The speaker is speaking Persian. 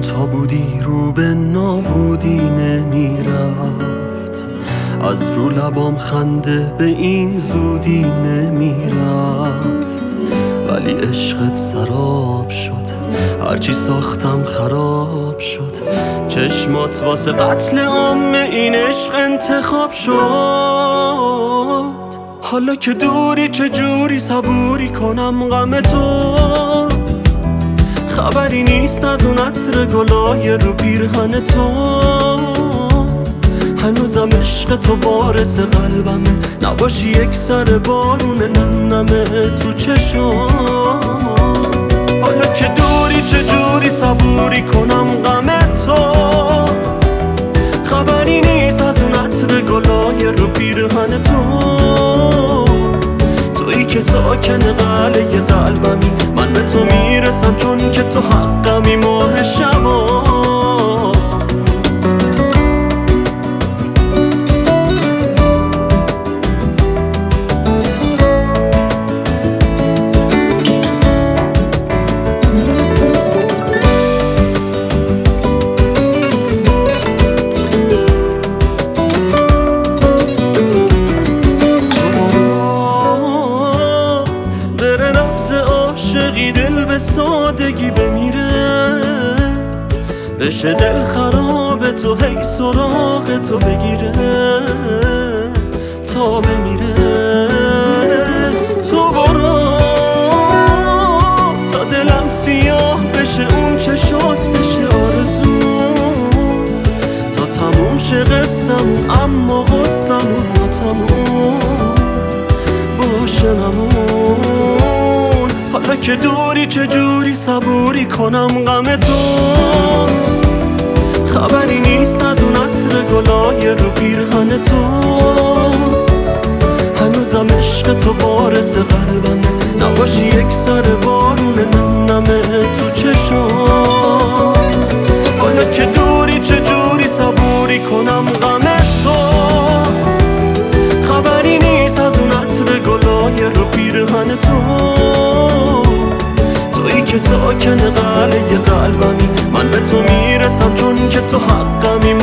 تا بودی رو به نابودی نمیرفت، از رو لبام خنده به این زودی نمیرفت. ولی عشقت سراب شد، هرچی ساختم خراب شد. چشمات واسه قتل عام این عشق انتخاب شد. حالا که دوری چجوری صبوری کنم غم تو؟ خبری نیست از اون عطر گلای رو پیرهن تو. هنوزم عشق تو وارث قلبمه، نباشی یک سر بارون نم نمه تو چشام. حالا که دوری چجوری صبوری کنم غم تو؟ خبری نیست از اون عطر گلای رو پیرهن تو. تویی که ساکن قلعه قلبمی، من به تو میرسم چون که تو حقمی ماه شبا. عاشقی دل به سادگی بمیره، بشه دل خراب تو هی سراغ تو بگیره تا بمیره. تو برو تا دلم سیاه بشه، اون چشات بشه آرزو، تا تموم شه قصمون اما غصمون تا تموم باشه نمون. حالا که دوری چجوری صبوری کنم غم تو؟ خبری نیست از اون عطر گلای رو پیرهن تو. هنوزم عشق تو وارث قلبمه، نباشی یک سر بارون نم نمه تو چشام. حالا که دوری چجوری صبوری کنم غم تو؟ خبری نیست از اون عطر گلای رو پیرهن تو. تویی که ساکن قلعه قلبمی، من به تو میرسم چون که تو حقمی